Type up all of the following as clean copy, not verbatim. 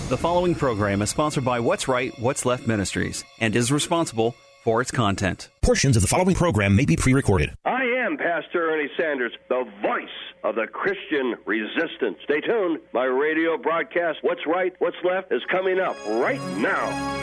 The following program is sponsored by What's Right, What's Left Ministries and is responsible for its content. Portions of the following program may be pre-recorded. I am Pastor Ernie Sanders, the voice of the Christian resistance. Stay tuned. My radio broadcast, What's Right, What's Left, is coming up right now.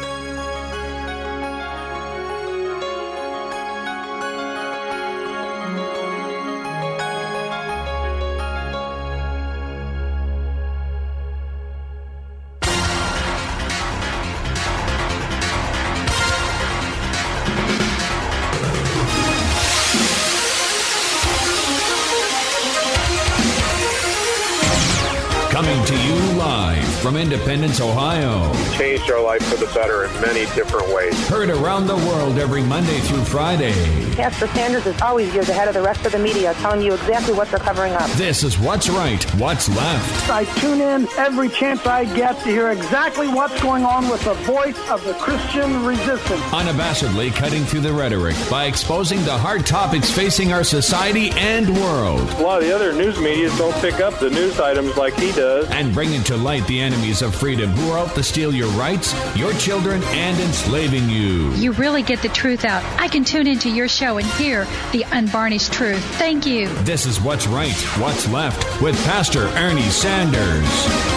Coming to you live from Independence, Ohio. Changed our life for the better in many different ways. Heard around the world every Monday through Friday. Pastor Sanders is always years ahead of the rest of the media, telling you exactly what they're covering up. This is What's Right, What's Left. I tune in every chance I get to hear exactly what's going on with the voice of the Christian resistance. Unabashedly cutting through the rhetoric by exposing the hard topics facing our society and world. A lot of the other news medias don't pick up the news items like he does. And bringing to light the enemies of freedom who are out to steal your rights, your children, and enslaving you. You really get the truth out. I can tune into your show and hear the unvarnished truth. Thank you. This is What's Right, What's Left with Pastor Ernie Sanders.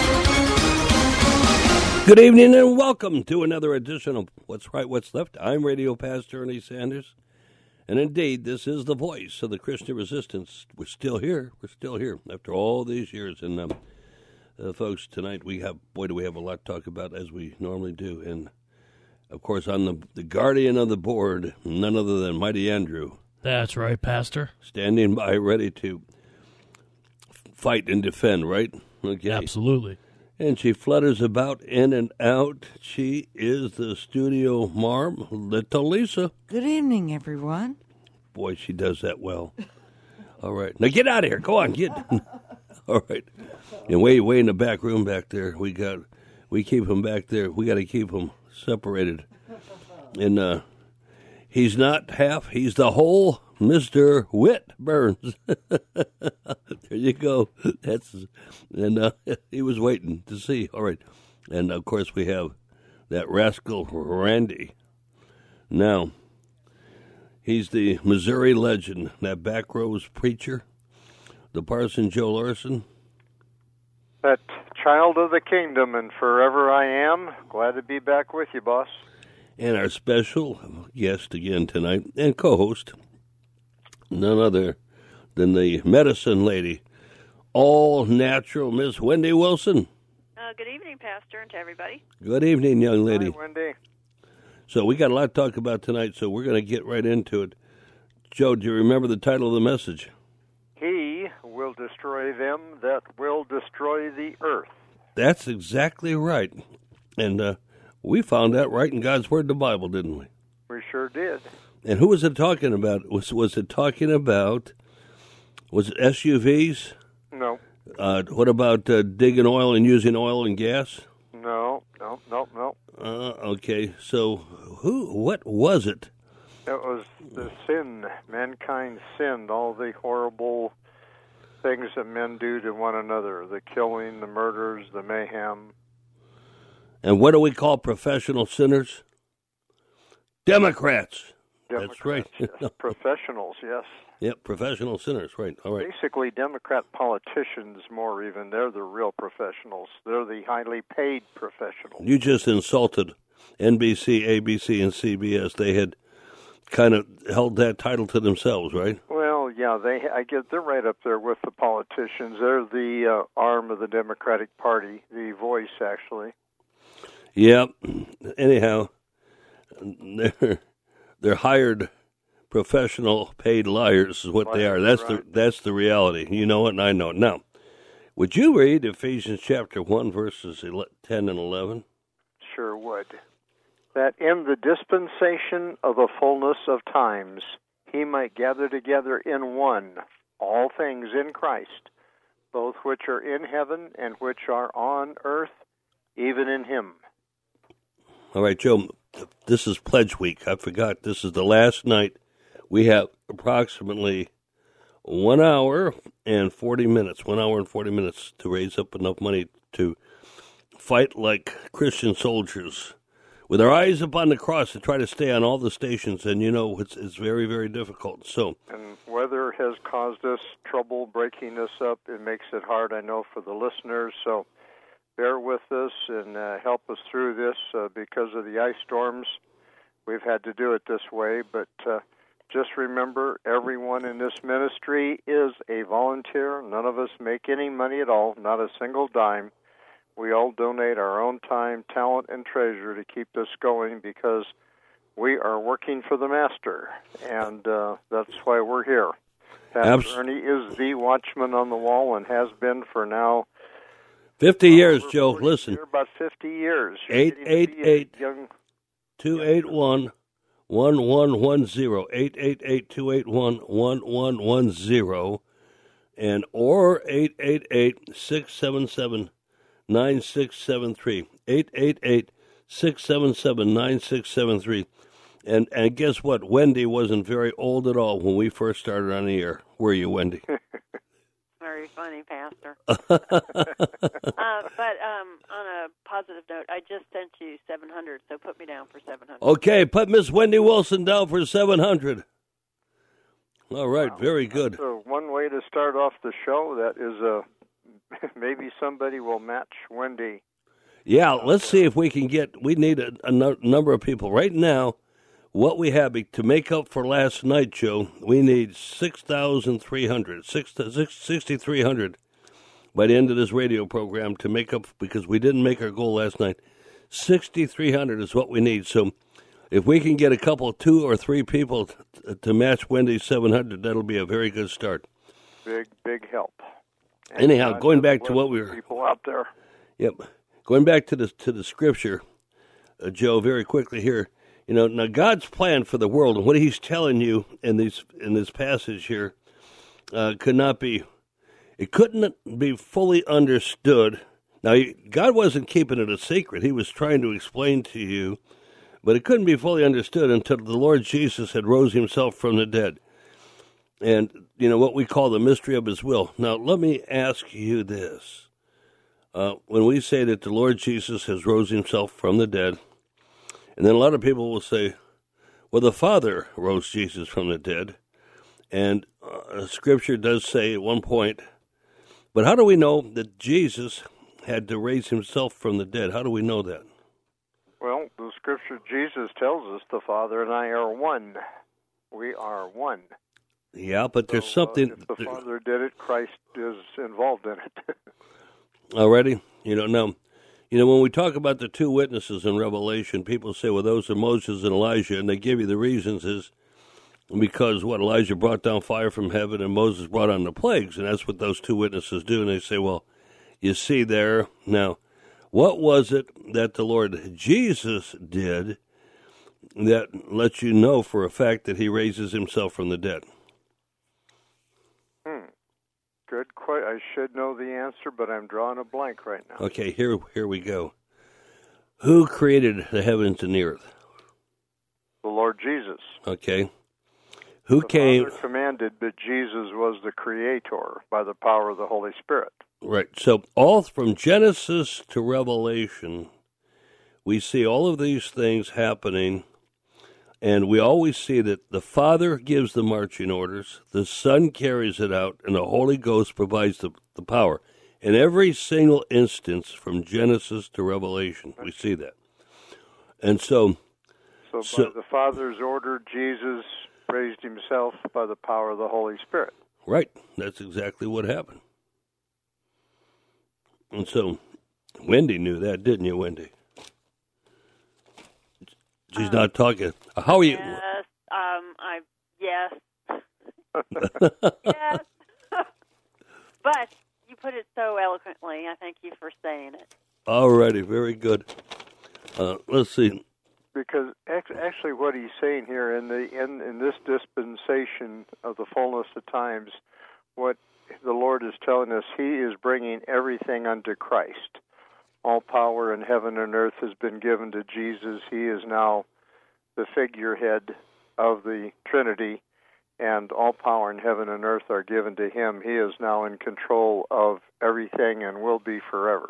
Good evening and welcome to another edition of What's Right, What's Left. I'm Radio Pastor Ernie Sanders. And indeed, this is the voice of the Christian resistance. We're still here. We're still here after all these years. And folks, tonight we have, do we have a lot to talk about, as we normally do. And, of course, on the guardian of the board, none other than Mighty Andrew. That's right, Pastor. Standing by, ready to fight and defend, right? Okay. Absolutely. And she flutters about in and out. She is the studio marm, Little Lisa. Good evening, everyone. Boy, she does that well. All right. Now get out of here. Go on, get. All right. And way in the back room back there, we keep him back there. We got to keep him separated. And he's not half, he's the whole Mr. Whit Burns. There you go. He was waiting to see. All right. And, of course, we have that rascal Randy. Now, he's the Missouri legend, that back rows preacher, the Parson Joe Larson. That child of the kingdom, and forever I am. Glad to be back with you, boss. And our special guest again tonight, and co-host, none other than the medicine lady, all natural Miss Wendy Wilson. Good evening, Pastor, and to everybody. Good evening, young lady. Hi, Wendy. So we got a lot to talk about tonight, so we're going to get right into it. Joe, do you remember the title of the message? He will destroy them that will destroy the earth. That's exactly right. And we found that right in God's Word, the Bible, didn't we? We sure did. And who was it talking about? Was it talking about, was it SUVs? No. What about digging oil and using oil and gas? No. Okay, so what was it? It was the sin. Mankind sinned, all the horrible things that men do to one another, the killing, the murders, the mayhem. And what do we call professional sinners? Democrats. That's right. Yes. Professionals, yes. Yep, professional sinners, right. All right. Basically, Democrat politicians more even. They're the real professionals. They're the highly paid professionals. You just insulted NBC, ABC, and CBS. They had kind of held that title to themselves, right? Well, yeah, they're right up there with the politicians. They're the arm of the Democratic Party, the voice, actually. Yep. Anyhow, they're hired professional paid liars is what they are. That's the reality. You know it, and I know it. Now, would you read Ephesians chapter 1, verses 10 and 11? Sure would. That in the dispensation of the fullness of times he might gather together in one all things in Christ, both which are in heaven and which are on earth, even in him. All right, Joe, this is Pledge Week. I forgot. This is the last night. We have approximately 1 hour and 40 minutes, 1 hour and 40 minutes to raise up enough money to fight like Christian soldiers with our eyes upon the cross to try to stay on all the stations, and it's very, very difficult. So, and weather has caused us trouble breaking this up. It makes it hard, I know, for the listeners. So bear with us and help us through this because of the ice storms. We've had to do it this way, but just remember, everyone in this ministry is a volunteer. None of us make any money at all, not a single dime. We all donate our own time, talent, and treasure to keep this going because we are working for the Master, and that's why we're here. Pastor Ernie is the watchman on the wall and has been for now 50 years, Joe. Listen. About 50 years. 888-281-1110. 888-281-1110. And or 888-677-9673. 888-677-9673. And guess what? Wendy wasn't very old at all when we first started on the air. Were you, Wendy? Very funny, Pastor. But on a positive note, I just sent you 700, so put me down for 700. Okay, put Miss Wendy Wilson down for 700. All right, very good. So one way to start off the show, that is maybe somebody will match Wendy. Yeah, let's see if we can we need a number of people. Right now, what we have to make up for last night, Joe, we need 6,300 by the end of this radio program to make up, because we didn't make our goal last night. 6,300 is what we need. So if we can get a couple, 2 or 3 people to match Wendy's 700, that'll be a very good start. Big help. And anyhow, going back to what we were... People out there. Yep. Going back to the scripture, Joe, very quickly here. Now God's plan for the world and what He's telling you in this passage here couldn't be fully understood. Now, God wasn't keeping it a secret. He was trying to explain to you, but it couldn't be fully understood until the Lord Jesus had rose Himself from the dead. And, what we call the mystery of His will. Now, let me ask you this. When we say that the Lord Jesus has rose Himself from the dead, and then a lot of people will say, well, the Father rose Jesus from the dead. And Scripture does say at one point, but how do we know that Jesus had to raise Himself from the dead? How do we know that? Well, the Scripture, Jesus tells us the Father and I are one. We are one. Yeah, but there's something... If the Father did it, Christ is involved in it. Already? Now, when we talk about the 2 witnesses in Revelation, people say, well, those are Moses and Elijah, and they give you the reasons is because, Elijah brought down fire from heaven and Moses brought on the plagues, and that's what those 2 witnesses do. And they say, well, you see there. Now, what was it that the Lord Jesus did that lets you know for a fact that He raises Himself from the dead? Good question. I should know the answer, but I'm drawing a blank right now. Okay, here we go. Who created the heavens and the earth? The Lord Jesus. Okay. Who came? The Father commanded, but Jesus was the creator by the power of the Holy Spirit. Right. So all from Genesis to Revelation, we see all of these things happening. And we always see that the Father gives the marching orders, the Son carries it out, and the Holy Ghost provides the power. In every single instance, from Genesis to Revelation, we see that. And so by the Father's order, Jesus raised Himself by the power of the Holy Spirit. Right. That's exactly what happened. And so Wendy knew that, didn't you, Wendy? She's not talking. How are you? Yes, yes. But you put it so eloquently. I thank you for saying it. All righty, very good. Let's see. Because actually, what he's saying here in this dispensation of the fullness of times, what the Lord is telling us, He is bringing everything unto Christ. All power in heaven and earth has been given to Jesus. He is now the figurehead of the Trinity, and all power in heaven and earth are given to Him. He is now in control of everything and will be forever.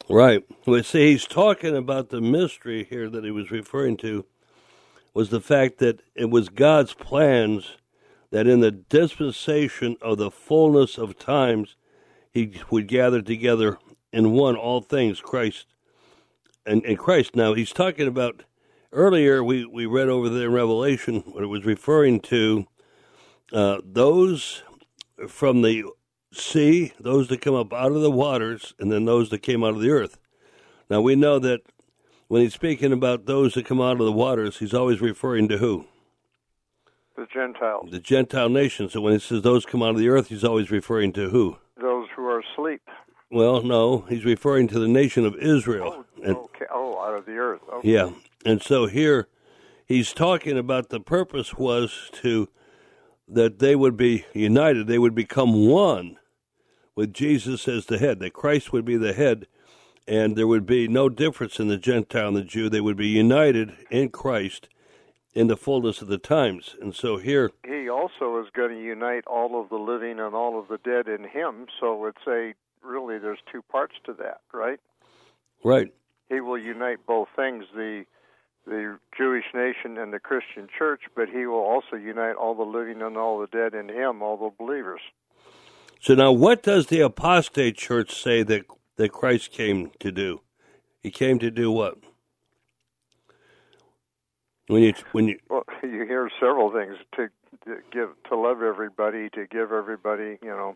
Right. Well, see, he's talking about the mystery here that he was referring to was the fact that it was God's plans that in the dispensation of the fullness of times, he would gather together in one all things, Christ and Christ. Now, he's talking about, earlier we read over there in Revelation, what it was referring to, those from the sea, those that come up out of the waters, and then those that came out of the earth. Now, we know that when he's speaking about those that come out of the waters, he's always referring to who? The Gentiles. The Gentile nations. So when he says those come out of the earth, he's always referring to who? Those who are asleep. Well, no, he's referring to the nation of Israel. Okay. Out of the earth. Okay. Yeah. And so here he's talking about the purpose was that they would be united. They would become one with Jesus as the head, that Christ would be the head, and there would be no difference in the Gentile and the Jew. They would be united in Christ in the fullness of the times. And so here he also is going to unite all of the living and all of the dead in him. So really there's two parts to that, right? Right. He will unite both things, the Jewish nation and the Christian church, but he will also unite all the living and all the dead in him, all the believers. So now what does the apostate church say that Christ came to do? He came to do what? Well, you hear several things, to love everybody, to give everybody,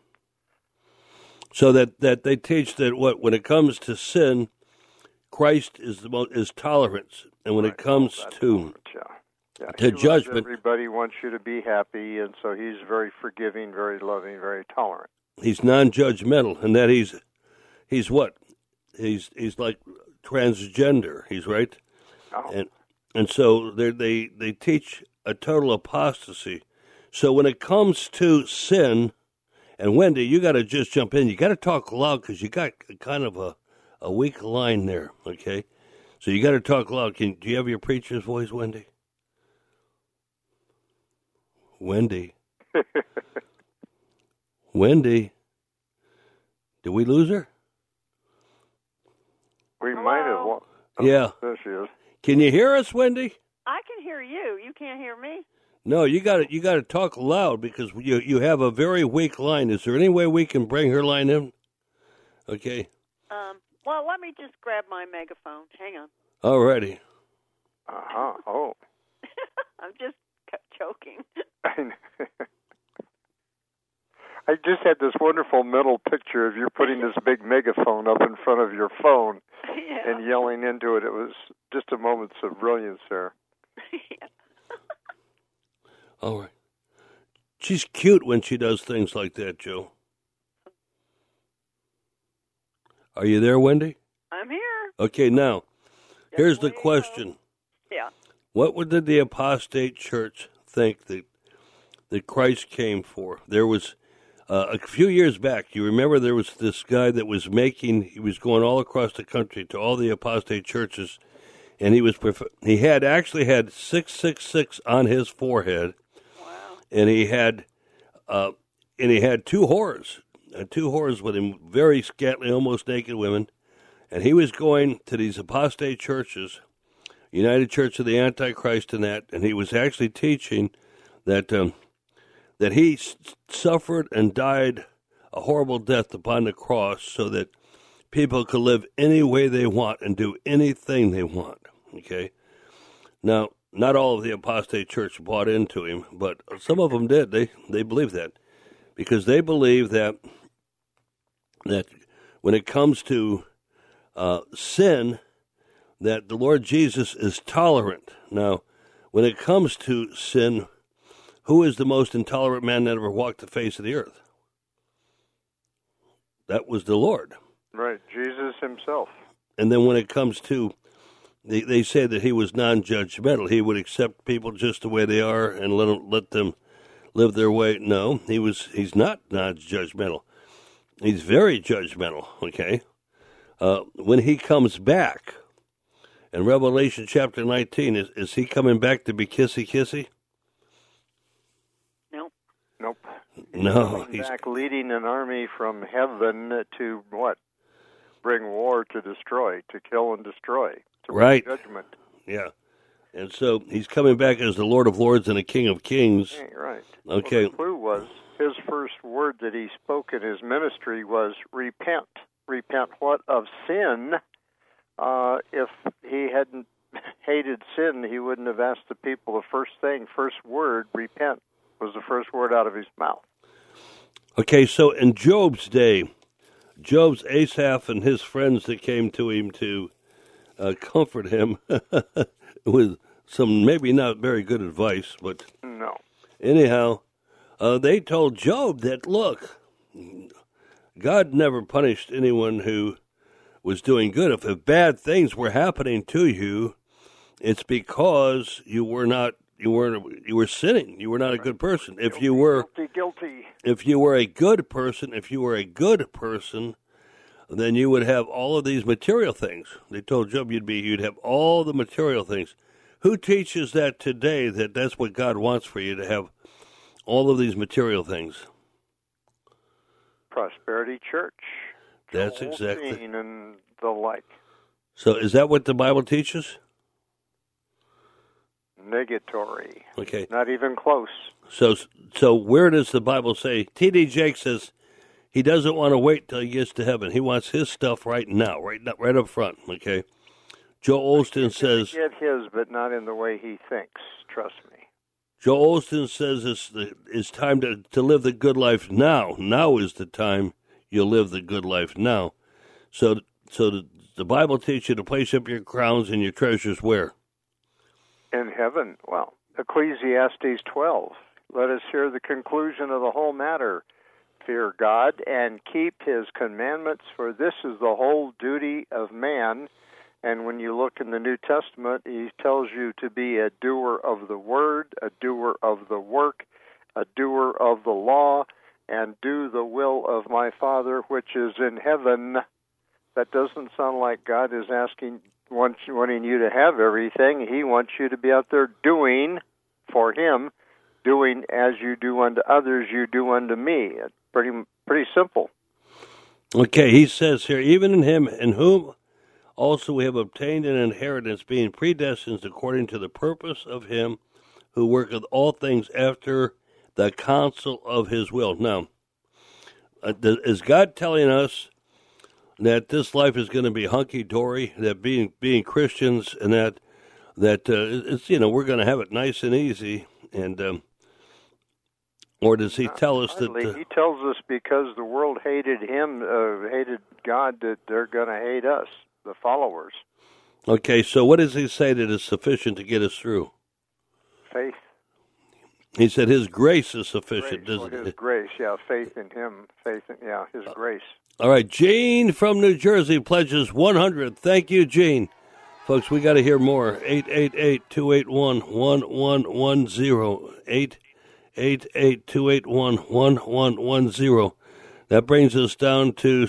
So that they teach that when it comes to sin, Christ is tolerance, and when it comes to judgment, everybody wants you to be happy, and so he's very forgiving, very loving, very tolerant. He's non-judgmental, and that he's what? He's like transgender. He's right, and so they teach a total apostasy. So when it comes to sin, and Wendy, you got to just jump in. You got to talk loud because you got kind of a weak line there, okay? So you got to talk loud. Do you have your preacher's voice, Wendy? Wendy. Wendy. Did we lose her? We might have. Oh, yeah. There she is. Can you hear us, Wendy? I can hear you. You can't hear me. No, you got to talk loud because you have a very weak line. Is there any way we can bring her line in? Okay. Well, let me just grab my megaphone. Hang on. All righty. Uh-huh. Oh. I'm just choking. I just had this wonderful mental picture of you putting this big megaphone up in front of your phone and yelling into it. It was just a moment of brilliance there. Yeah. All right. She's cute when she does things like that, Joe. Are you there, Wendy? I'm here. Okay, now, here's the question. Yeah. What did the apostate church think that Christ came for? There was, a few years back, you remember there was this guy that was he was going all across the country to all the apostate churches, and he had 666 on his forehead. Wow. And he had two whores with him, very scantily, almost naked women, and he was going to these apostate churches, United Church of the Antichrist and that, and he was actually teaching that he suffered and died a horrible death upon the cross so that people could live any way they want and do anything they want, okay? Now, not all of the apostate church bought into him, but some of them did. They believed that because they believe that when it comes to sin, that the Lord Jesus is tolerant. Now, when it comes to sin, who is the most intolerant man that ever walked the face of the earth? That was the Lord. Right, Jesus himself. And then when it comes to, they say that he was non-judgmental. He would accept people just the way they are and let them live their way. No, he's not non-judgmental. He's very judgmental, okay? When he comes back, in Revelation chapter 19, is he coming back to be kissy-kissy? Nope. No. He's back leading an army from heaven to what? bring war to destroy, to kill and destroy, to right. bring judgment. Yeah. And so he's coming back as the Lord of Lords and the King of Kings. Right. Okay. Well, the clue was his first word that he spoke in his ministry was repent. Repent what? Of sin. If he hadn't hated sin, he wouldn't have asked the people the first word, repent, was the first word out of his mouth. Okay, so in Job's day, Job's Asaph and his friends that came to him to comfort him with some maybe not very good advice, but no. Anyhow, they told Job that, look, God never punished anyone who was doing good. If bad things were happening to you, it's because you were sinning. You were not a good person. If you were guilty. If you were a good person, then you would have all of these material things. They told Job you'd have all the material things. Who teaches that today, that that's what God wants for you, to have all of these material things? Prosperity Church. That's Joel exactly. Osteen and the like. So is that what the Bible teaches? Negatory. Okay. Not even close. So where does the Bible say? T.D. Jakes says he doesn't want to wait till he gets to heaven. He wants his stuff right now, right up front. Okay. Joel Osteen says get his, but not in the way he thinks. Trust me. Joel Osteen says it's time to live the good life now. Now is the time you'll live the good life now. So the Bible teaches you to place up your crowns and your treasures where? In heaven. Well, Ecclesiastes 12. Let us hear the conclusion of the whole matter. Fear God and keep his commandments, for this is the whole duty of man. And when you look in the New Testament, he tells you to be a doer of the word, a doer of the work, a doer of the law, and do the will of my Father which is in heaven. That doesn't sound like God is wanting you to have everything. He wants you to be out there doing for him, doing as you do unto others, you do unto me. It's pretty simple. Okay, he says here, even in him, in whom also we have obtained an inheritance, being predestined according to the purpose of him who worketh all things after the counsel of his will. Now, is God telling us that this life is going to be hunky-dory, that being Christians, and that it's, we're going to have it nice and easy, and or does he tell us that? He tells us because the world hated him, hated God, that they're going to hate us, the followers. Okay, so what does he say that is sufficient to get us through? Faith. He said his grace is sufficient. His grace, faith in him, his grace. All right, Gene from New Jersey pledges 100. Thank you, Gene. Folks, we got to hear more. 888-281-1110. 888-281-1110. That brings us down to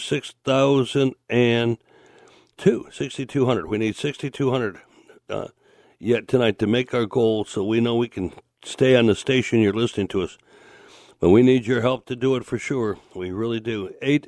6,200. We need 6,200 yet tonight to make our goal, so we know we can stay on the station you're listening to us. But we need your help to do it for sure. We really do.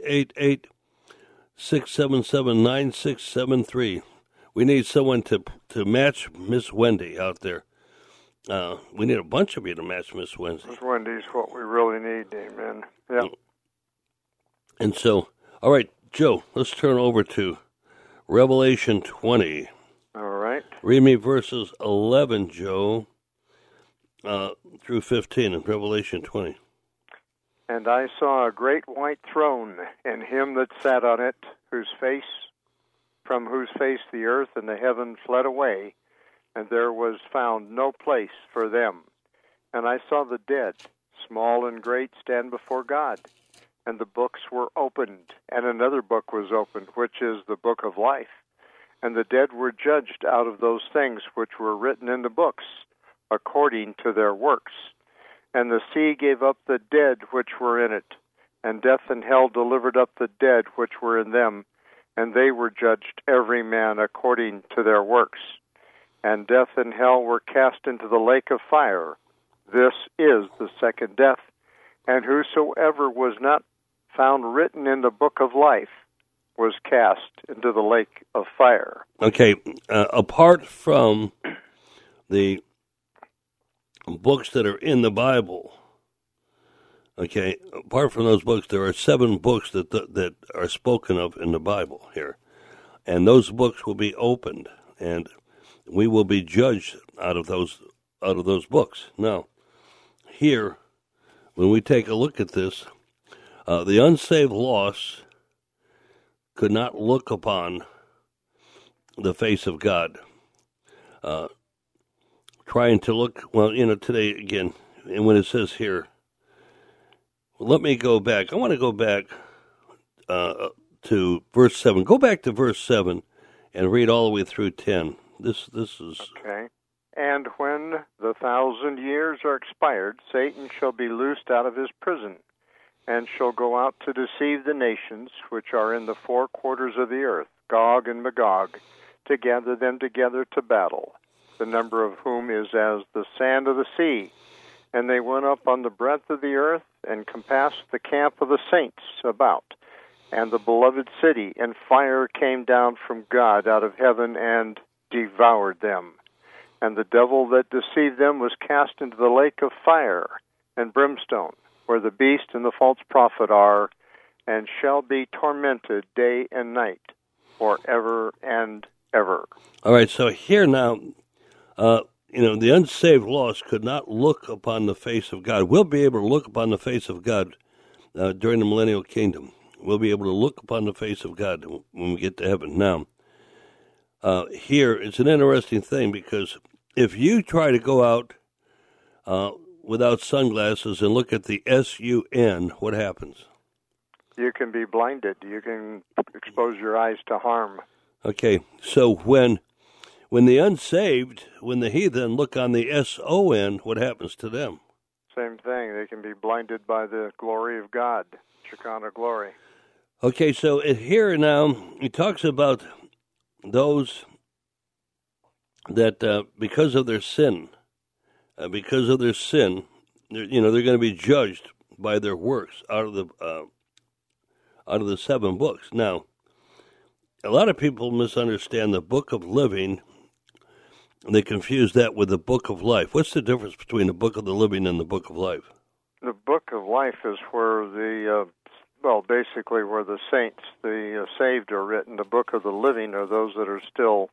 888-677-9673. We need someone to match Miss Wendy out there. We need a bunch of you to match Miss Wendy. Miss Wendy's what we really need, amen. Yeah. And so, all right, Joe, let's turn over to Revelation 20. All right. Read me verses 11, Joe, through 15 in Revelation 20. And I saw a great white throne, and him that sat on it, from whose face the earth and the heaven fled away, and there was found no place for them. And I saw the dead, small and great, stand before God, and the books were opened, and another book was opened, which is the book of life. And the dead were judged out of those things which were written in the books, according to their works. And the sea gave up the dead which were in it, and death and hell delivered up the dead which were in them, and they were judged every man according to their works. And death and hell were cast into the lake of fire. This is the second death. And whosoever was not found written in the book of life was cast into the lake of fire. Okay, apart from the books that are in the Bible, okay, apart from those books, there are 7 books that are spoken of in the Bible here. And those books will be opened, and we will be judged out of those books. Now, here, when we take a look at this, the unsaved lost could not look upon the face of God. Trying to look, today again, and when it says here, let me go back. I want to go back to verse 7. Go back to verse 7 and read all the way through 10. This is... Okay. And when the 1,000 years are expired, Satan shall be loosed out of his prison, and shall go out to deceive the nations which are in the 4 quarters of the earth, Gog and Magog, to gather them together to battle, the number of whom is as the sand of the sea. And they went up on the breadth of the earth, and compassed the camp of the saints about, and the beloved city, and fire came down from God out of heaven and devoured them. And the devil that deceived them was cast into the lake of fire and brimstone, where the beast and the false prophet are, and shall be tormented day and night forever and ever. All right, so here now, the unsaved lost could not look upon the face of God. We'll be able to look upon the face of God during the millennial kingdom. We'll be able to look upon the face of God when we get to heaven. Now, here, it's an interesting thing, because if you try to go out without sunglasses and look at the sun, what happens? You can be blinded. You can expose your eyes to harm. Okay, so when the unsaved, when the heathen look on the son, what happens to them? Same thing. They can be blinded by the glory of God, Shekinah glory. Okay, so here now, he talks about those that because of their sin, they're going to be judged by their works out of the 7 books. Now, a lot of people misunderstand the book of living. They confuse that with the book of life. What's the difference between the book of the living and the book of life? The book of life is where basically where the saints, the saved, are written. The book of the living are those that are still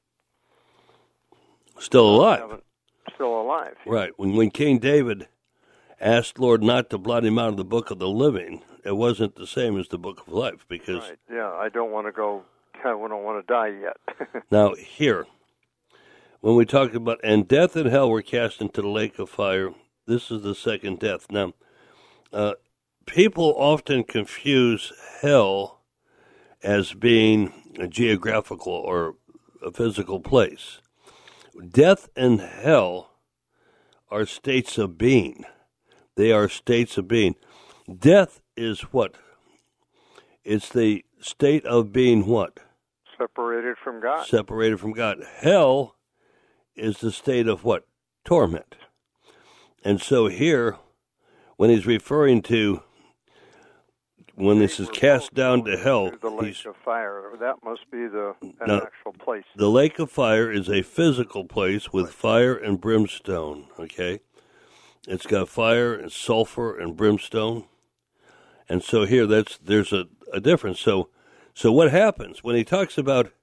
alive. Still alive. Right. When King David asked Lord not to blot him out of the book of the living, it wasn't the same as the book of life, because... Right. Yeah, I don't want to die yet. Now, here, when we talk about, and death and hell were cast into the lake of fire, this is the second death. Now, people often confuse hell as being a geographical or a physical place. Death and hell are states of being. They are states of being. Death is what? It's the state of being what? Separated from God. Separated from God. Hell is the state of what? Torment. And so here, when he's referring to, when this is cast down to hell, the lake of fire. That must be an actual place. The lake of fire is a physical place with fire and brimstone. Okay, it's got fire and sulfur and brimstone, and so here there's a difference. So what happens when he talks about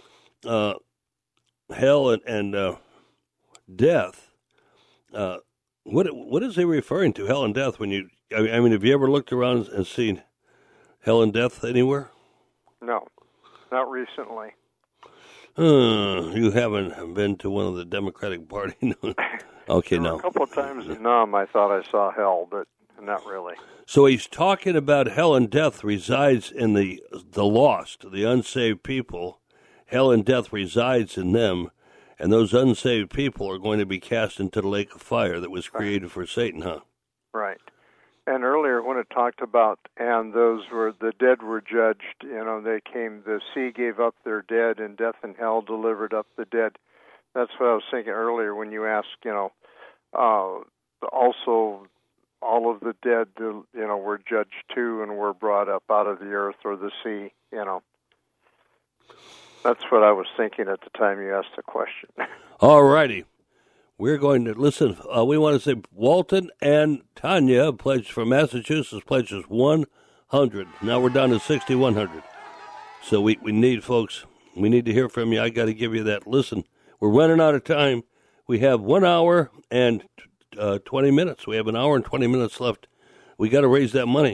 hell and death? What is he referring to? Hell and death? When have you ever looked around and seen hell and death anywhere? No, not recently. You haven't been to one of the Democratic Party? Okay, no. A couple of times in Nam, I thought I saw hell, but not really. So he's talking about hell and death resides in the lost, the unsaved people. Hell and death resides in them, and those unsaved people are going to be cast into the lake of fire that was created for Satan, huh? Right. And earlier when it talked about, and the dead were judged, the sea gave up their dead, and death and hell delivered up the dead. That's what I was thinking earlier when you asked, also all of the dead, were judged too and were brought up out of the earth or the sea, That's what I was thinking at the time you asked the question. All righty. We're going to listen. We want to say Walton and Tanya pledged from Massachusetts, pledges 100. Now we're down to 6,100. So we need, folks, we need to hear from you. I got to give you that. Listen, we're running out of time. We have 1 hour and 20 minutes. We have an hour and 20 minutes left. We got to raise that money.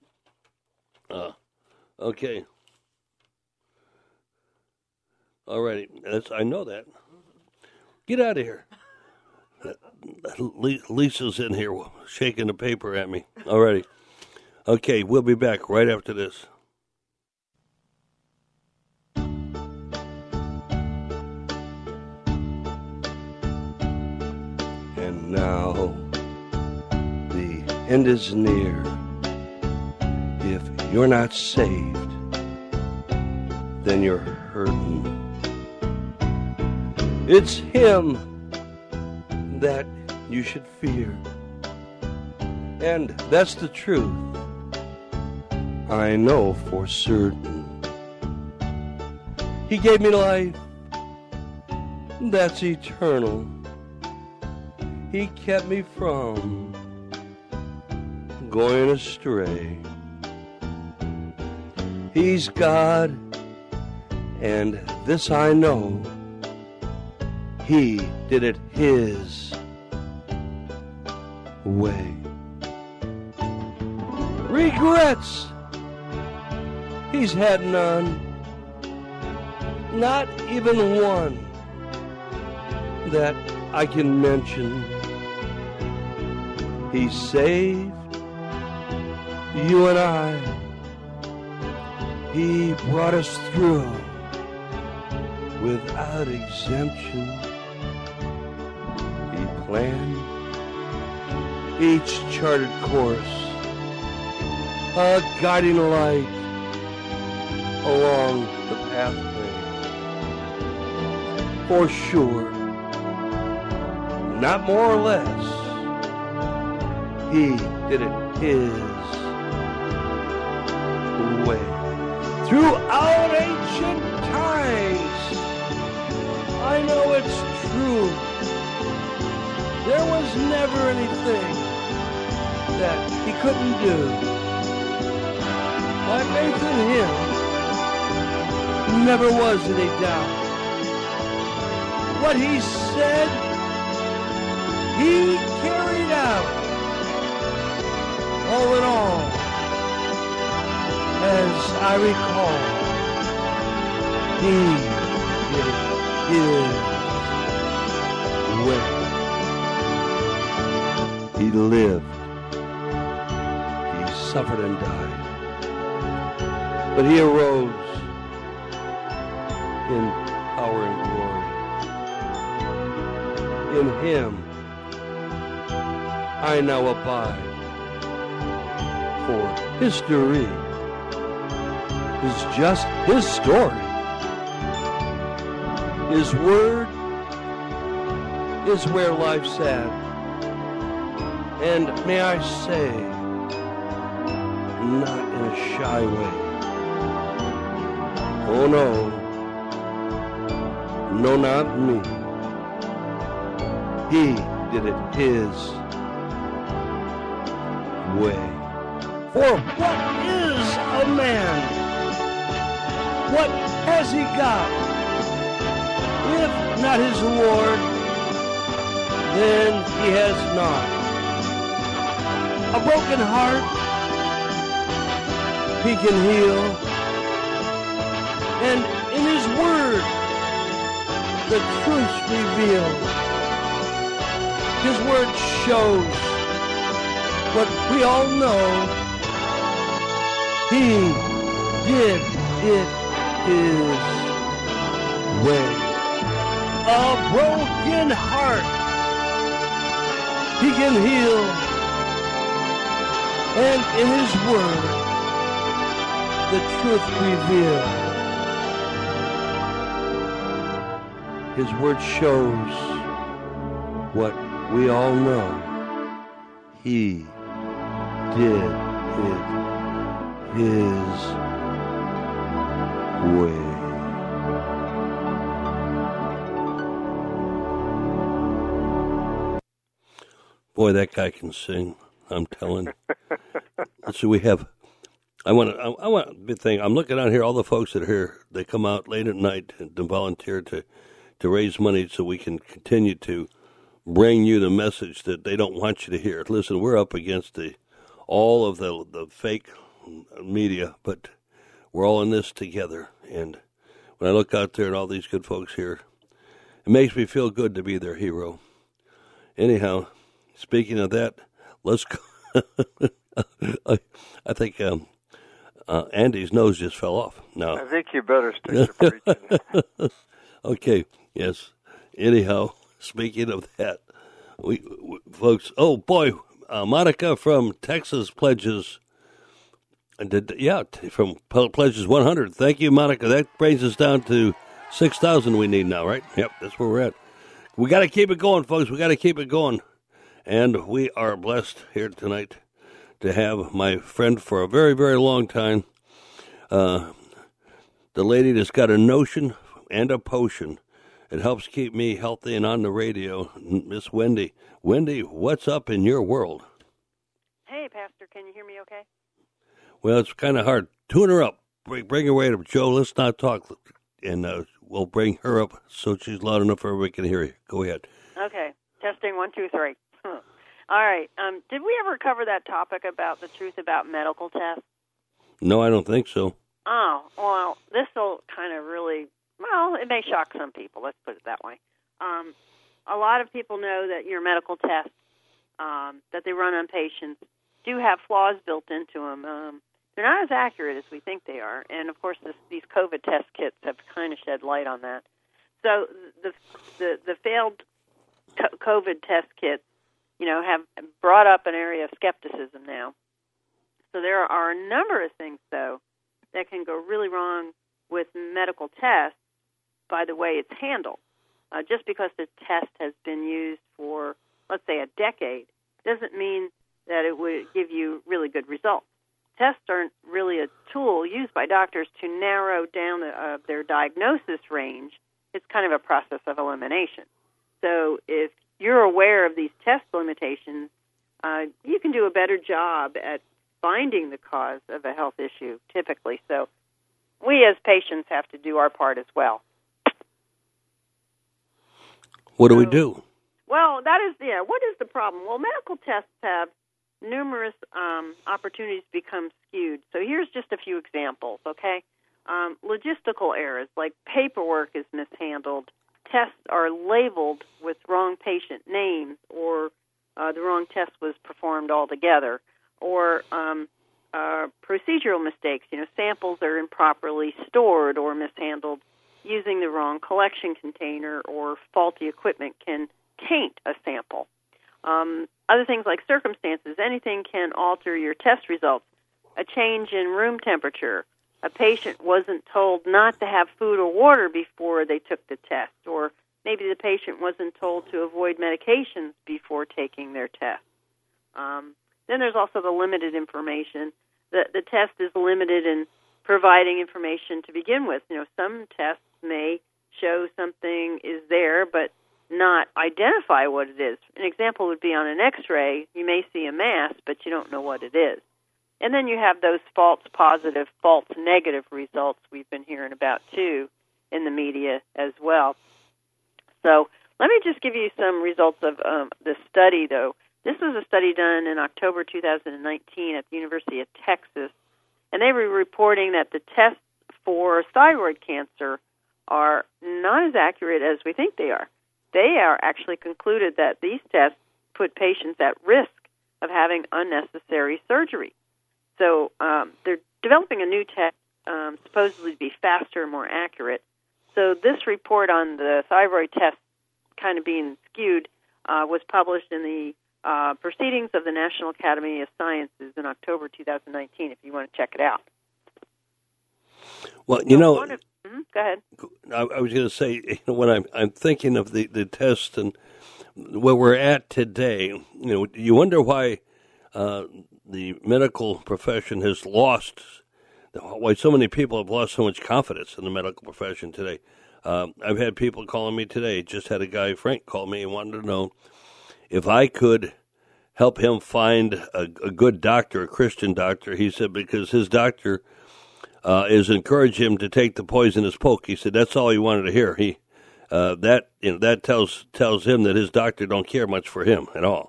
Okay. All righty. I know that. Get out of here. Lisa's in here shaking the paper at me. All righty. Okay, we'll be back right after this. And now the end is near. If you're not saved, then you're hurting. It's Him that you should fear. And that's the truth. I know for certain. He gave me life. That's eternal. He kept me from going astray. He's God, and this I know. He did it His way. Regrets, He's had none, not even one that I can mention. He saved you and I. He brought us through without exemption. He planned each charted course, a guiding light along the pathway. For sure, not more or less, He did it His way. Throughout ancient times, I know it's true. There was never anything that He couldn't do. My faith in Him never was any doubt. What He said, He carried out. All in all, as I recall, He did it His way. He lived, He suffered and died, but He arose in power and glory. In Him I now abide, for history is just His story. His word is where life's at. And may I say, not in a shy way. Oh no, no, not me. He did it His way. For what is a man? What has he got? If not his Lord, then he has not. A broken heart He can heal. And in His word, the truth's revealed. His word shows what we all know. He did it His way. A broken heart He can heal. And in His word, the truth revealed. His word shows what we all know. He did it His way. Boy, that guy can sing. I'm telling you. So we have. I want a big thing. I'm looking out here. All the folks that are here, they come out late at night to volunteer to raise money so we can continue to bring you the message that they don't want you to hear. Listen, we're up against all of the fake media, but we're all in this together. And when I look out there at all these good folks here, it makes me feel good to be their hero. Anyhow, speaking of that, let's go. I think Andy's nose just fell off. No, I think you better stick to preaching. Okay, yes. Anyhow, speaking of that, we folks, oh boy, Monica from Texas pledges, from pledges 100. Thank you, Monica. That brings us down to 6,000 we need now, right? Yep, that's where we're at. We got to keep it going, folks. We got to keep it going. And we are blessed here tonight to have my friend for a very, very long time, the lady that's got a notion and a potion. It helps keep me healthy and on the radio, Miss Wendy. Wendy, what's up in your world? Hey, Pastor, can you hear me okay? Well, it's kind of hard. Tune her up. Bring her way to Joe. Let's not talk, and we'll bring her up so she's loud enough for everybody can hear you. Go ahead. Okay. Testing 1, 2, 3. All right. Did we ever cover that topic about the truth about medical tests? No, I don't think so. Oh, well, this will kind of really, well, it may shock some people. Let's put it that way. A lot of people know that your medical tests that they run on patients do have flaws built into them. They're not as accurate as we think they are. And, of course, these COVID test kits have kind of shed light on that. So the failed COVID test kits, have brought up an area of skepticism now. So there are a number of things, though, that can go really wrong with medical tests by the way it's handled. Just because the test has been used for, let's say, a decade, doesn't mean that it would give you really good results. Tests aren't really a tool used by doctors to narrow down their diagnosis range. It's kind of a process of elimination. So if you're aware of these test limitations, you can do a better job at finding the cause of a health issue, typically. So we as patients have to do our part as well. What do we do? Well, what is the problem? Well, medical tests have numerous opportunities to become skewed. So here's just a few examples, okay? Logistical errors, like paperwork is mishandled, tests are labeled with wrong patient names, or the wrong test was performed altogether, or procedural mistakes. Samples are improperly stored or mishandled. Using the wrong collection container or faulty equipment can taint a sample. Other things like circumstances, anything can alter your test results. A change in room temperature. A patient wasn't told not to have food or water before they took the test, or maybe the patient wasn't told to avoid medications before taking their test. Then there's also the limited information. The test is limited in providing information to begin with. Some tests may show something is there, but not identify what it is. An example would be on an X-ray. You may see a mass, but you don't know what it is. And then you have those false positive, false negative results we've been hearing about, too, in the media as well. So let me just give you some results of the study, though. This was a study done in October 2019 at the University of Texas, and they were reporting that the tests for thyroid cancer are not as accurate as we think they are. They are actually concluded that these tests put patients at risk of having unnecessary surgery. So they're developing a new test supposedly to be faster and more accurate. So this report on the thyroid test kind of being skewed was published in the Proceedings of the National Academy of Sciences in October 2019, if you want to check it out. Well, go ahead. I was going to say, when I'm thinking of the test and where we're at today, you wonder why the medical profession has lost, why so many people have lost so much confidence in the medical profession today. I've had people calling me today. Just had a guy, Frank, call me and wanted to know if I could help him find a good doctor, a Christian doctor. He said because his doctor is encouraging him to take the poisonous poke. He said that's all he wanted to hear. That tells him that his doctor don't care much for him at all.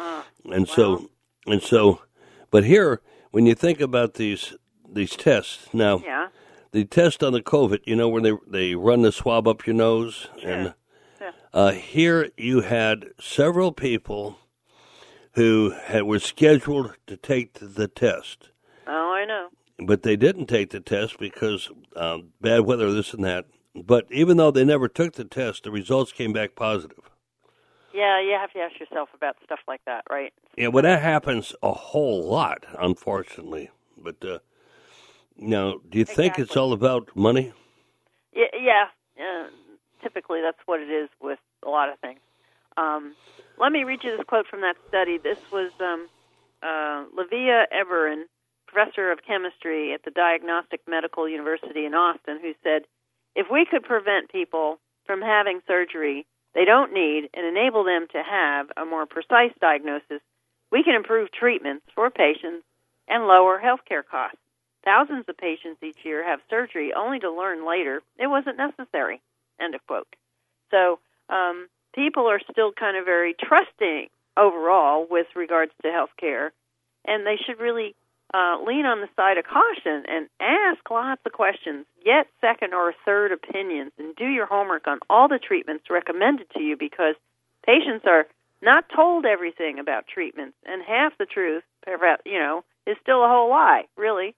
But here, when you think about these tests now, the test on the COVID, where they run the swab up your nose, and here you had several people who were scheduled to take the test. Oh, I know. But they didn't take the test because bad weather, this and that. But even though they never took the test, the results came back positive. Yeah, you have to ask yourself about stuff like that, right? Yeah, well, that happens a whole lot, unfortunately. But now, do you think it's all about money? Yeah. Typically, that's what it is with a lot of things. Let me read you this quote from that study. This was Livia Eberin, professor of chemistry at the Diagnostic Medical University in Austin, who said, "If we could prevent people from having surgery they don't need and enable them to have a more precise diagnosis, we can improve treatments for patients and lower healthcare costs. Thousands of patients each year have surgery only to learn later it wasn't necessary." End of quote. So people are still kind of very trusting overall with regards to healthcare, and they should really lean on the side of caution and ask lots of questions, get second or third opinions, and do your homework on all the treatments recommended to you, because patients are not told everything about treatments, and half the truth, is still a whole lie, really.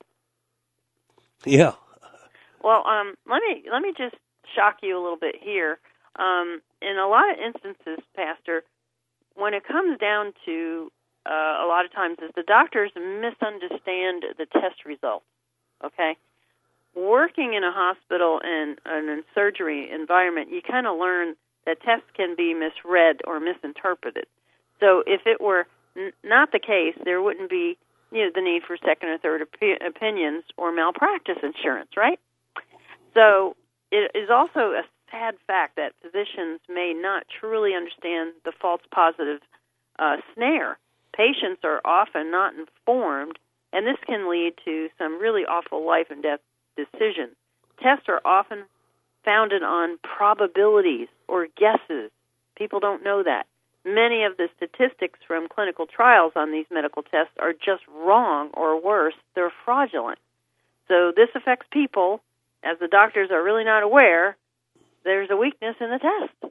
Yeah. Well, let me just shock you a little bit here. In a lot of instances, Pastor, when it comes down to a lot of times is the doctors misunderstand the test results, okay? Working in a hospital and a surgery environment, you kind of learn that tests can be misread or misinterpreted. So if it were not the case, there wouldn't be the need for second or third opinions or malpractice insurance, right? So it is also a sad fact that physicians may not truly understand the false positive snare. Patients are often not informed, and this can lead to some really awful life and death decisions. Tests are often founded on probabilities or guesses. People don't know that. Many of the statistics from clinical trials on these medical tests are just wrong, or worse, they're fraudulent. So this affects people. As the doctors are really not aware, there's a weakness in the test.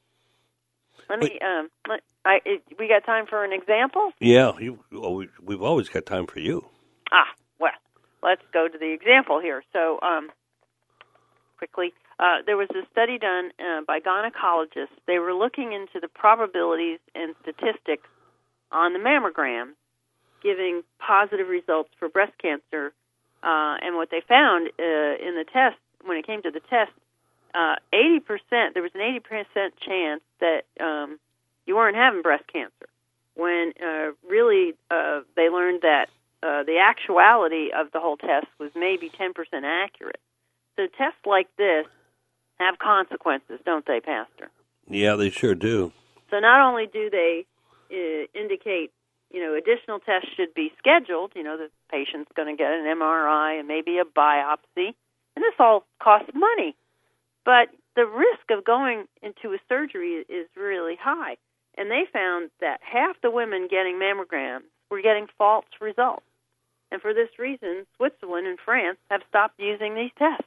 We got time for an example? Yeah, we've always got time for you. Well, let's go to the example here. So, quickly, there was a study done by gynecologists. They were looking into the probabilities and statistics on the mammogram, giving positive results for breast cancer. And what they found in the test, when it came to the test, 80%, there was an 80% chance that you weren't having breast cancer, when really they learned that the actuality of the whole test was maybe 10% accurate. So tests like this have consequences, don't they, Pastor? Yeah, they sure do. So not only do they indicate, additional tests should be scheduled, the patient's going to get an MRI and maybe a biopsy, and this all costs money. But the risk of going into a surgery is really high. And they found that half the women getting mammograms were getting false results. And for this reason, Switzerland and France have stopped using these tests.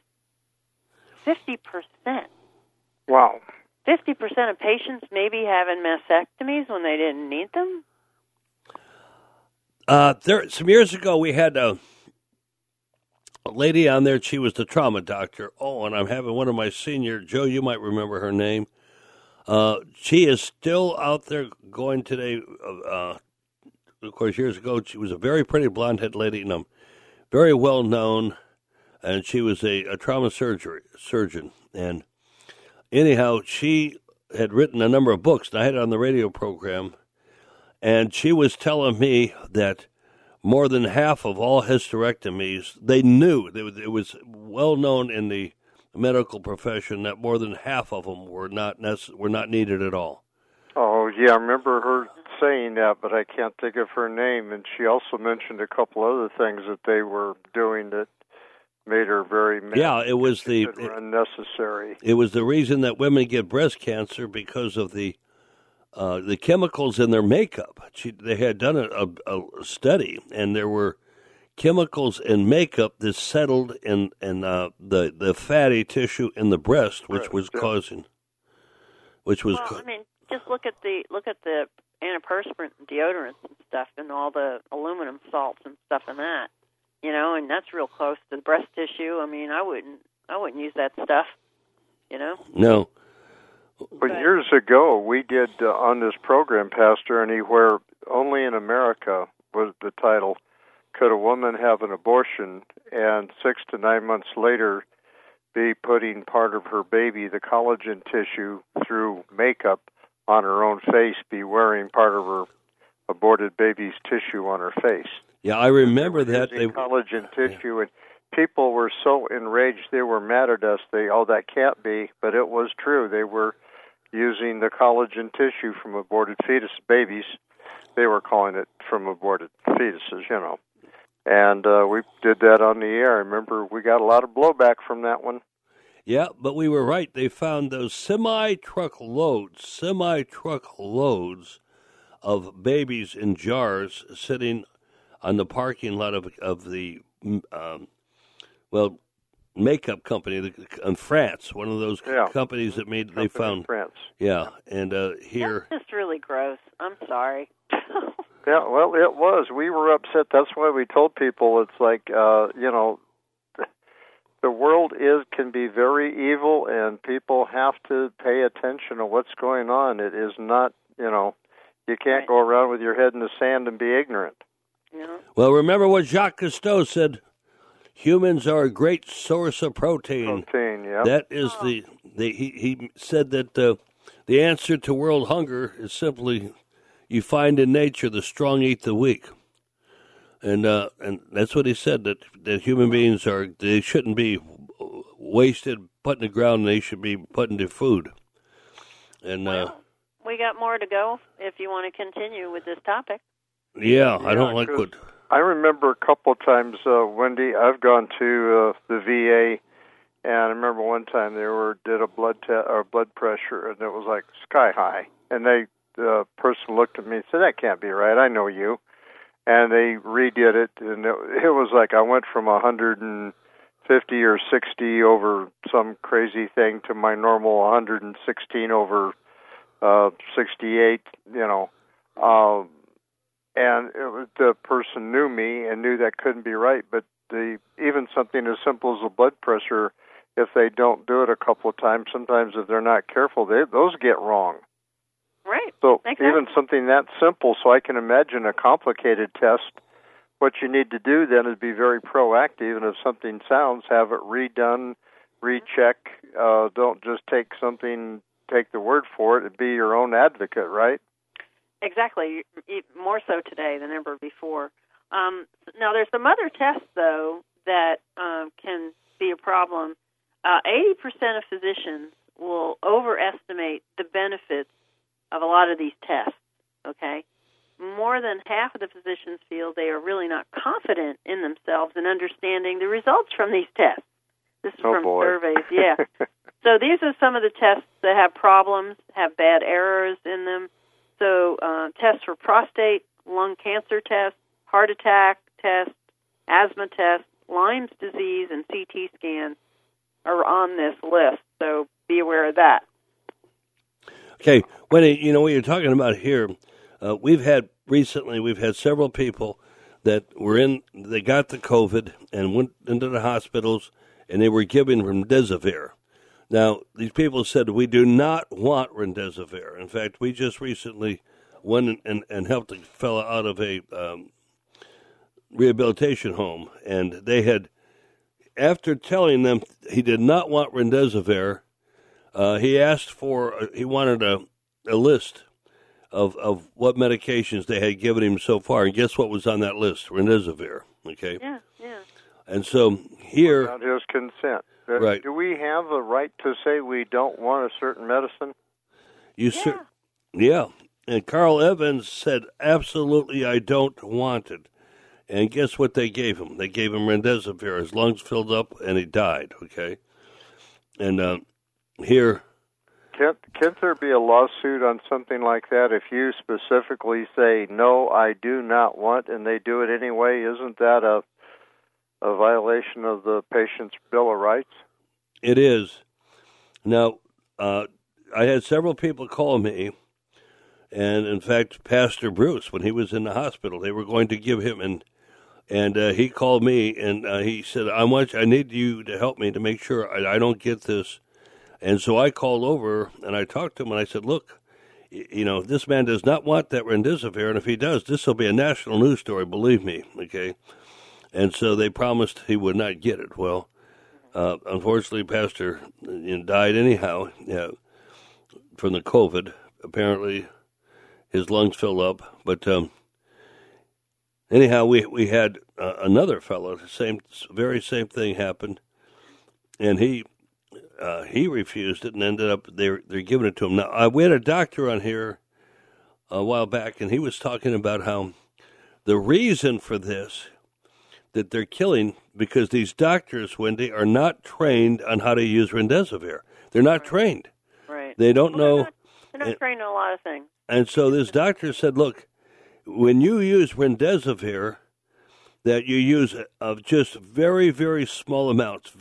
50%. Wow. 50% of patients maybe having mastectomies when they didn't need them. Some years ago, we had a lady on there. She was the trauma doctor. Oh, and I'm having one of my senior, Joe, you might remember her name. She is still out there going today. Of course, years ago, she was a very pretty blonde-headed lady, and very well known. And she was a trauma surgeon. And anyhow, she had written a number of books, and I had it on the radio program. And she was telling me that more than half of all hysterectomies, they knew, it was well known in the medical profession that more than half of them were not needed at all. Oh, yeah, I remember her saying that, but I can't think of her name. And she also mentioned a couple other things that they were doing that made her very mad. Yeah, it was unnecessary. It was the reason that women get breast cancer because of the chemicals in their makeup. They had done a study, and there were chemicals in makeup that settled in the fatty tissue in the breast, which was causing. I mean, just look at the antiperspirant and deodorants and stuff, and all the aluminum salts and stuff in that. And that's real close to the breast tissue. I mean, I wouldn't use that stuff. No. But years ago, we did on this program, Pastor Ernie, where only in America was the title, could a woman have an abortion and 6 to 9 months later be putting part of her baby, the collagen tissue, through makeup on her own face, be wearing part of her aborted baby's tissue on her face. Yeah, I remember that. Collagen tissue, and people were so enraged, they were mad at us. That can't be, but it was true. They were using the collagen tissue from aborted babies. They were calling it from aborted fetuses, And we did that on the air. I remember we got a lot of blowback from that one. Yeah, but we were right. They found those semi-truck loads of babies in jars sitting on the parking lot of the makeup company in France. One of those companies that made they found France. Yeah, and here that's just really gross. I'm sorry. Yeah, well, it was. We were upset. That's why we told people it's like, the world can be very evil, and people have to pay attention to what's going on. It is not, you can't go around with your head in the sand and be ignorant. Yeah. Well, remember what Jacques Cousteau said: humans are a great source of protein. Protein, yeah. That is he said that the answer to world hunger is simply, you find in nature the strong eat the weak, and that's what he said, that human beings they shouldn't be wasted, put in the ground. They should be put into food. And we got more to go if you want to continue with this topic. Yeah, I don't like what. I remember a couple times, Wendy. I've gone to the VA, and I remember one time they did a blood test or blood pressure, and it was like sky high, and the person looked at me and said, "That can't be right. I know you." And they redid it, and it was like I went from 150 or 60 over some crazy thing to my normal 116 over 68, and the person knew me and knew that couldn't be right. But even something as simple as a blood pressure, if they don't do it a couple of times, sometimes if they're not careful, those get wrong. Right. So exactly. Even something that simple, so I can imagine a complicated test, what you need to do then is be very proactive, and if something sounds, have it redone, recheck. Don't just take the word for it, and be your own advocate, right? Exactly. More so today than ever before. Now, there's some other tests, though, that can be a problem. 80% of physicians will overestimate the benefits of a lot of these tests, okay? More than half of the physicians feel they are really not confident in themselves in understanding the results from these tests. This is from surveys, yeah. So these are some of the tests that have problems, have bad errors in them. So tests for prostate, lung cancer tests, heart attack tests, asthma tests, Lyme's disease, and CT scans are on this list. So be aware of that. Okay, Wendy, what you're talking about here, we've had several people that they got the COVID and went into the hospitals, and they were given remdesivir. Now, these people said, we do not want remdesivir. In fact, we just recently went and helped a fellow out of a rehabilitation home, and they had, after telling them he did not want remdesivir, he wanted a list of what medications they had given him so far, and guess what was on that list? Remdesivir. Okay. Yeah. And so here, without his consent, right? Do we have a right to say we don't want a certain medicine? Yeah. And Carl Evans said, absolutely, I don't want it. And guess what they gave him? They gave him remdesivir. His lungs filled up, and he died, okay? And here... Can't there be a lawsuit on something like that if you specifically say, no, I do not want, and they do it anyway? Isn't that a violation of the patient's Bill of Rights? It is. Now, I had several people call me, and in fact, Pastor Bruce, when he was in the hospital, they were going to give him, and he called me, and he said, I need you to help me to make sure I don't get this. And so I called over, and I talked to him, and I said, look, this man does not want that remdesivir, and if he does, this will be a national news story, believe me, okay? And so they promised he would not get it. Well, unfortunately, Pastor died anyhow from the COVID. Apparently, his lungs filled up. But anyhow, we had another fellow, the very same thing happened, and he refused it and ended up they're giving it to him. Now, we had a doctor on here a while back, and he was talking about how the reason for this, that they're killing, because these doctors, Wendy, are not trained on how to use remdesivir. They're not trained. Right. They don't know. They're not trained on a lot of things. And so this doctor said, look, when you use remdesivir, that you use of just very, very small amounts,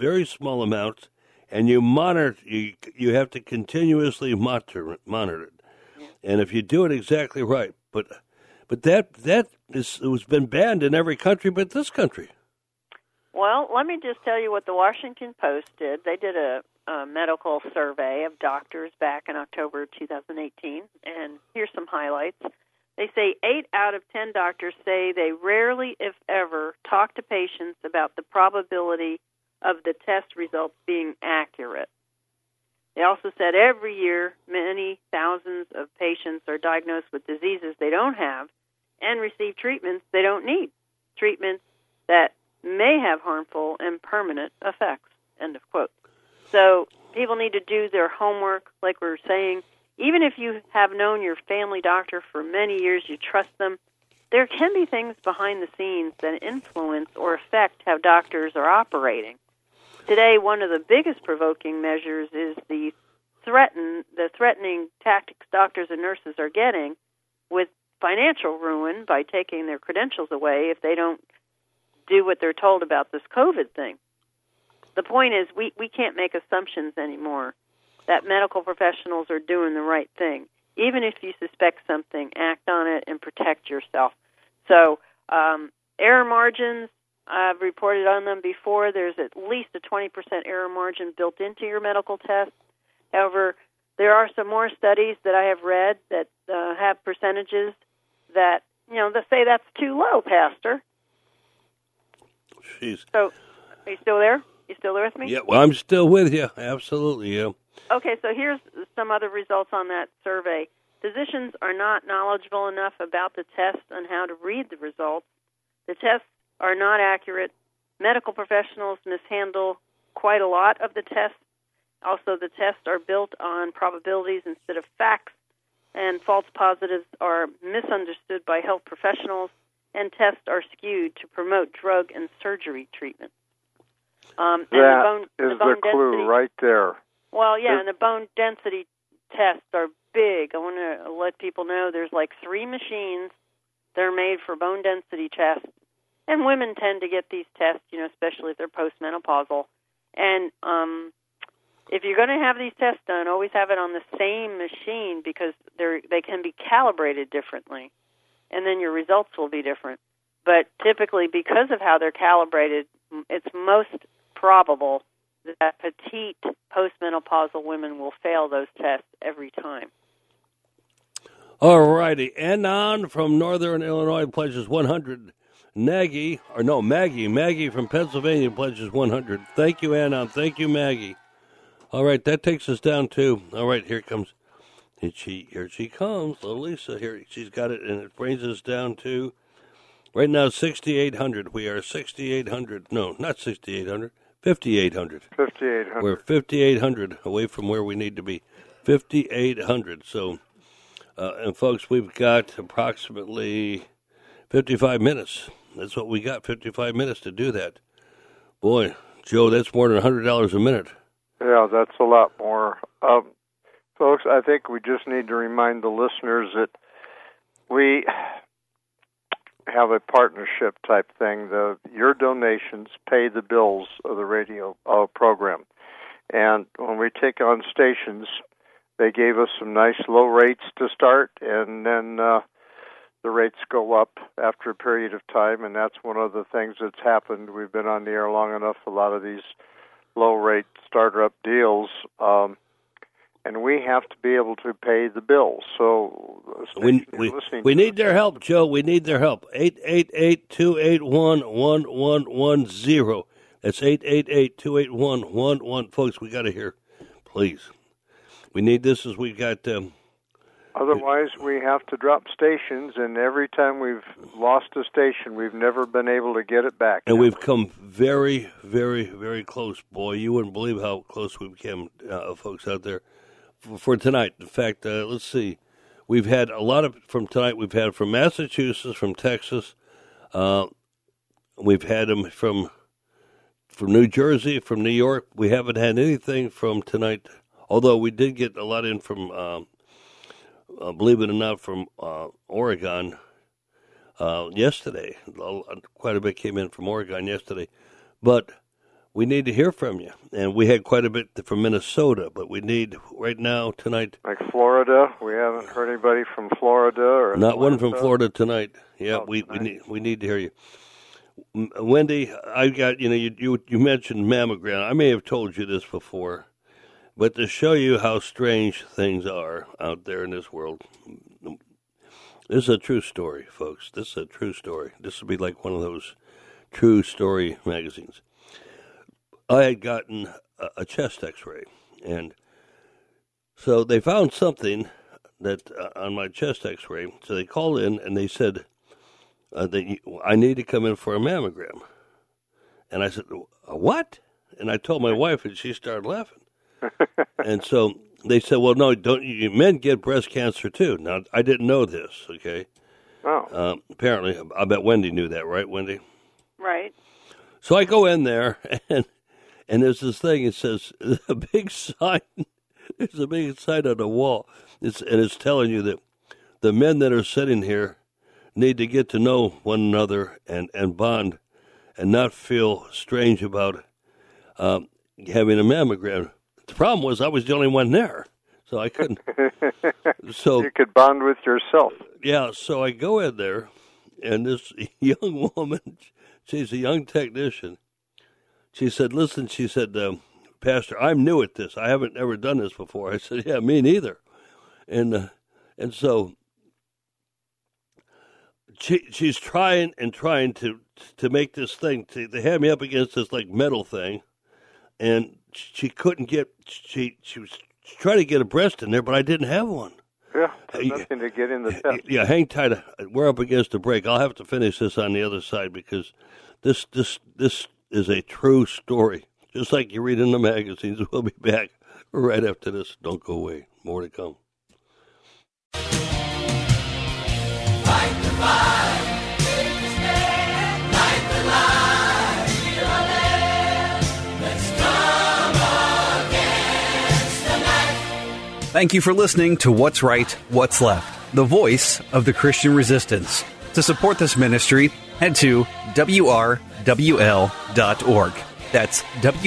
and you monitor. You have to continuously monitor it. Yeah. And if you do it exactly right, but that has been banned in every country but this country. Well, let me just tell you what the Washington Post did. They did a medical survey of doctors back in October 2018, and here's some highlights. They say 8 out of 10 doctors say they rarely, if ever, talk to patients about the probability of the test results being accurate. They also said every year many thousands of patients are diagnosed with diseases they don't have and receive treatments they don't need, treatments that may have harmful and permanent effects, end of quote. So people need to do their homework, like we were saying. Even if you have known your family doctor for many years, you trust them, there can be things behind the scenes that influence or affect how doctors are operating. Today, one of the biggest provoking measures is the threatening tactics doctors and nurses are getting with financial ruin by taking their credentials away if they don't do what they're told about this COVID thing. The point is we can't make assumptions anymore that medical professionals are doing the right thing. Even if you suspect something, act on it and protect yourself. So error margins, I've reported on them before. There's at least a 20% error margin built into your medical test. However, there are some more studies that I have read that have percentages that, they say that's too low, Pastor. Jeez. So, are you still there? You still there with me? Yeah, well, I'm still with you. Absolutely, yeah. Okay, so here's some other results on that survey. Physicians are not knowledgeable enough about the test and how to read the results. The tests are not accurate. Medical professionals mishandle quite a lot of the tests. Also, the tests are built on probabilities instead of facts, and false positives are misunderstood by health professionals, and tests are skewed to promote drug and surgery treatment. That is the clue right there. Well, yeah, and the bone density tests are big. I want to let people know there's like 3 machines that are made for bone density tests, and women tend to get these tests, especially if they're postmenopausal. And if you're going to have these tests done, always have it on the same machine because they can be calibrated differently, and then your results will be different. But typically, because of how they're calibrated, it's most probable that petite postmenopausal women will fail those tests every time. All righty. Anon from Northern Illinois pledges 100. Maggie from Pennsylvania pledges 100. Thank you, Anon. Thank you, Maggie. All right, that takes us down to, all right, here she comes, little Lisa. Here, she's got it, and it brings us down to, right now, 6,800. We are 6,800. No, not 6,800. 5,800. 5,800. We're 5,800 away from where we need to be. 5,800. So And, folks, we've got approximately 55 minutes. That's what we got, 55 minutes to do that. Boy, Joe, that's more than $100 a minute. Yeah, that's a lot more. Folks, I think we just need to remind the listeners that we have a partnership type thing. Your donations pay the bills of the radio program. And when we take on stations, they gave us some nice low rates to start, and then the rates go up after a period of time, and that's one of the things that's happened. We've been on the air long enough, a lot of these low-rate starter-up deals, and we have to be able to pay the bills. So we need their help, Joe. We need their help. 888-281-1110. That's 888-281-11. Folks, we got to hear, please. We need this as we got... Otherwise, we have to drop stations, and every time we've lost a station, we've never been able to get it back. And we've come very, very, very close. Boy, you wouldn't believe how close we've come, folks out there, for tonight. In fact, let's see. We've had a lot of, from tonight, we've had from Massachusetts, from Texas. We've had them from New Jersey, from New York. We haven't had anything from tonight, although we did get a lot in from... believe it or not, from Oregon yesterday. Quite a bit came in from Oregon yesterday. But we need to hear from you. And we had quite a bit from Minnesota, but we need, right now, tonight... Like Florida? We haven't heard anybody from Florida? Or not one from Florida tonight. Yeah, we need to hear you. Wendy, I got, you mentioned mammogram. I may have told you this before. But to show you how strange things are out there in this world, this is a true story, folks. This is a true story. This will be like one of those true story magazines. I had gotten a chest x-ray, and so they found something that on my chest x-ray. So they called in, and they said, I need to come in for a mammogram. And I said, what? And I told my wife, and she started laughing. And so they said, well, no, don't you men get breast cancer too? Now, I didn't know this, okay? Oh. Apparently, I bet Wendy knew that, right, Wendy? Right. So I go in there, and there's this thing, it says, a big sign, there's a big sign on the wall, and it's telling you that the men that are sitting here need to get to know one another and bond and not feel strange about having a mammogram. The problem was I was the only one there, so I couldn't. So you could bond with yourself. Yeah, so I go in there, and this young woman, she's a young technician. She said, listen, she said, Pastor, I'm new at this. I haven't ever done this before. I said, yeah, me neither. And so she's trying to make this thing. They had me up against this like metal thing, and she couldn't get. She was trying to get a breast in there, but I didn't have one. Yeah, nothing to get in the test. Yeah, hang tight. We're up against a break. I'll have to finish this on the other side because this is a true story, just like you read in the magazines. We'll be back right after this. Don't go away. More to come. Fight the fight. Take the stand. Light the light. Feel the land. Let's come against the night. Thank you for listening to What's Right, What's Left, the voice of the Christian resistance. To support this ministry, head to WRWL.org. That's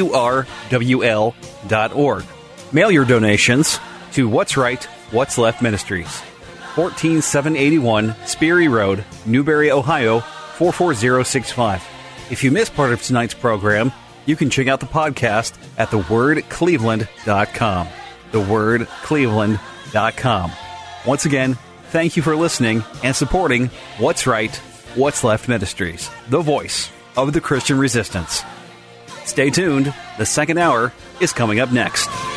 WRWL.org. Mail your donations to What's Right, What's Left Ministries, 14781 Sperry Road, Newberry, Ohio, 44065. If you missed part of tonight's program, you can check out the podcast at thewordcleveland.com. thewordcleveland.com. Once again, thank you for listening and supporting What's Right, What's Left Ministries, the voice of the Christian resistance. Stay tuned. The second hour is coming up next.